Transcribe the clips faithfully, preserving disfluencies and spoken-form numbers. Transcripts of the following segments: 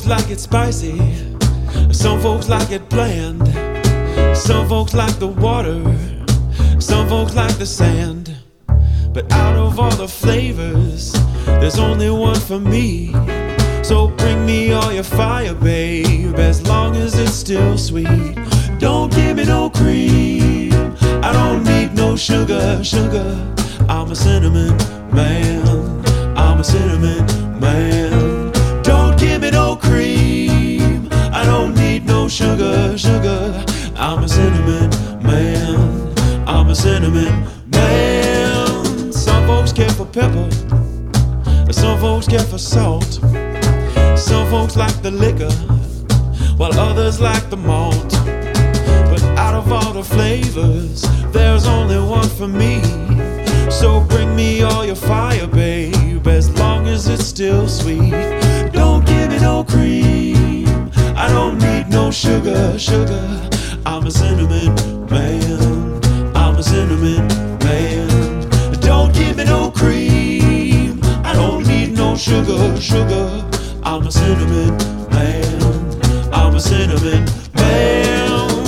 like it spicy, some folks like it bland, some folks like the water, some folks like the sand. But out of all the flavors, there's only one for me. So bring me all your fire, babe, as long as it's still sweet. Don't give me no cream, I don't need no sugar, sugar. I'm a cinnamon man, I'm a cinnamon man. Don't give me no cream, I don't need no sugar, sugar. I'm a cinnamon man, I'm a cinnamon man. Some folks care for pepper, some folks care for salt. Some folks like the liquor, while others like the malt. But out of all the flavors, there's only one for me. So bring me all your fire, babe, as long as it's still sweet. Don't give me no cream, I don't need no sugar, sugar. I'm a cinnamon man, I'm a cinnamon man. Don't give me no cream, I don't need no sugar, sugar. I'm a cinnamon man, I'm a cinnamon man.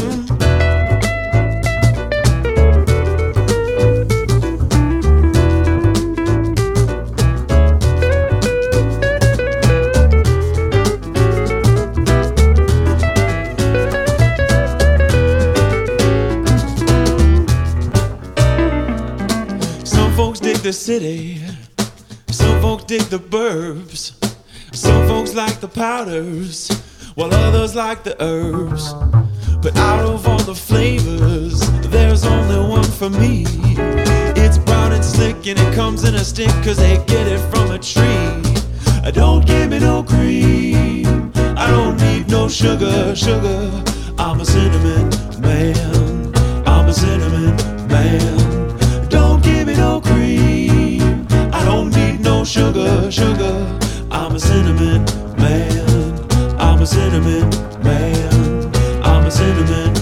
Some folks dig the city, some folks dig the burbs. Some folks like the powders, while others like the herbs. But out of all the flavors, there's only one for me. It's brown and slick and it comes in a stick, cause they get it from a tree. Don't give me no cream, I don't need no sugar, sugar. I'm a cinnamon man, I'm a cinnamon man. Don't give me no cream, I don't need no sugar, sugar. I'm a cinnamon man, I'm a cinnamon man, I'm a cinnamon